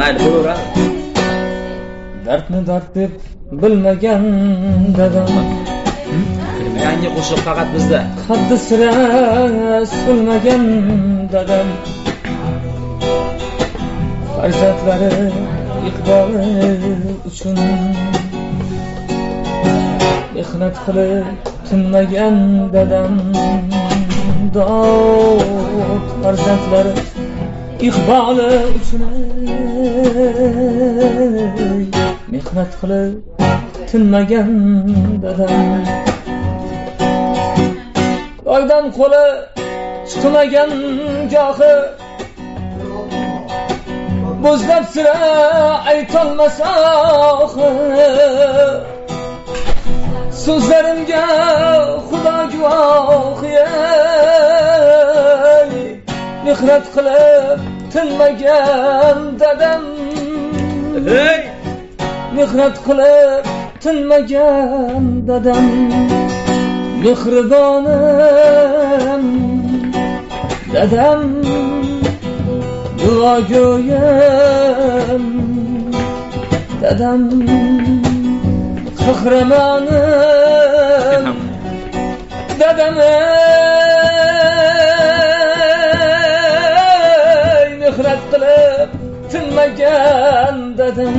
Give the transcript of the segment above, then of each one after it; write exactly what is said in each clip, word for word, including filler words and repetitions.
mayli bo'laveradi. Dardni dard deb bilmagan dadam. Yangi qo'shiq faqat bizda. Haddi sira so'lmagan dadam. Farzandlari iqboli uchun mehnat qilib tinmagan dadam. Dod farzandlari iqboli uchun mehnat qilib tinmagan dadam. Oydan qo'li chiqmagan gohi bo'zlab sira aytolmasa so'zlarimga xudo guvoh ey mehnat qilib tinmagan dadam. Hey mehnat qilib tinmagan dadam. Mehribonim dadam, duogo'yim dadam, qahramonim dadam. Ey mehnat qilib tinmagan dadam.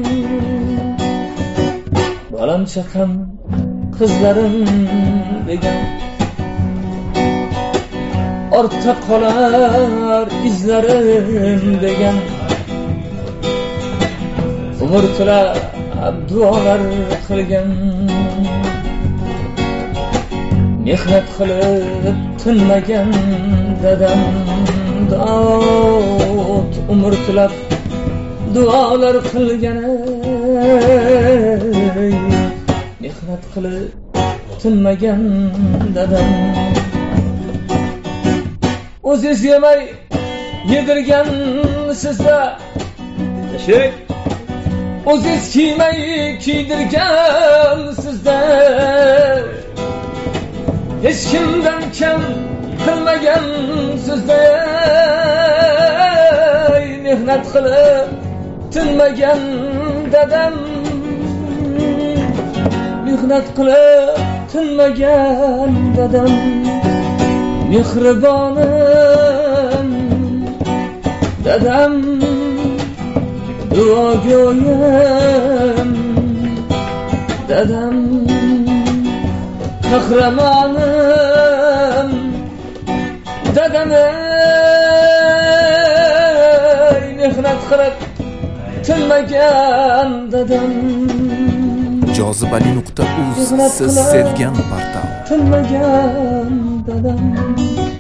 Bolam chaqam qizlarim degan ortda qolar izlarim degan umr tilab duolar qilgan. Mehnat qilib tinmagan dadam. Dod umr tilab duolar qilgan. Mehnat qilib tinmagan dadam. O'zingiz yemay yedirgan sizda, Shek o'zingiz kiymay kiydirgan sizda, hech kimdan kam qilmagan sizda. Mehnat qilib tinmagan dadam. Mehnat qilib tinmagan dadam. Mehribonim dadam, duogo'yim dadam, qahramonim dadam. Ey mehnat qilib tinmagan dadam. jozibali nuqta uz siz sevgan portal. Tinmagan dadam.